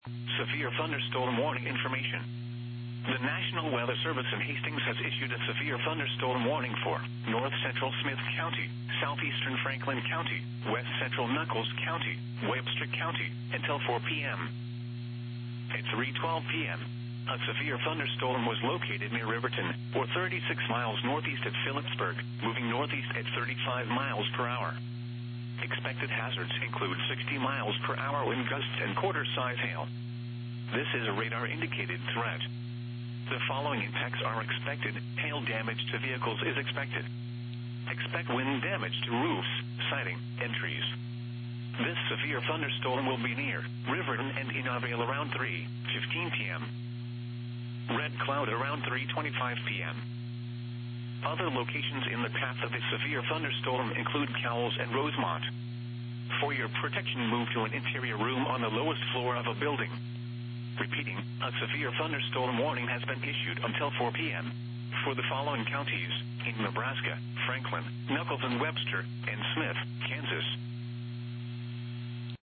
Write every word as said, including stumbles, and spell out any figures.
Severe thunderstorm warning information. The National Weather Service in Hastings has issued a severe thunderstorm warning for north central Smith County, southeastern Franklin County, west central Nuckolls County, Webster County, until four p.m. At three twelve p.m., a severe thunderstorm was located near Riverton, or thirty-six miles northeast of Phillipsburg, moving northeast at thirty-five miles per hour. Expected hazards include sixty miles per hour wind gusts and quarter-size hail. This is a radar-indicated threat. The following impacts are expected. Hail damage to vehicles is expected. Expect wind damage to roofs, siding, and trees. This severe thunderstorm will be near Riverton and in Avale around three fifteen p.m. Red cloud around three twenty-five p.m. Other locations in the path of this severe thunderstorm include Cowles and Rosemont. For your protection, move to an interior room on the lowest floor of a building. Repeating, a severe thunderstorm warning has been issued until four p.m. for the following counties in Nebraska: Franklin, Nuckolls and Webster, and Smith, Kansas.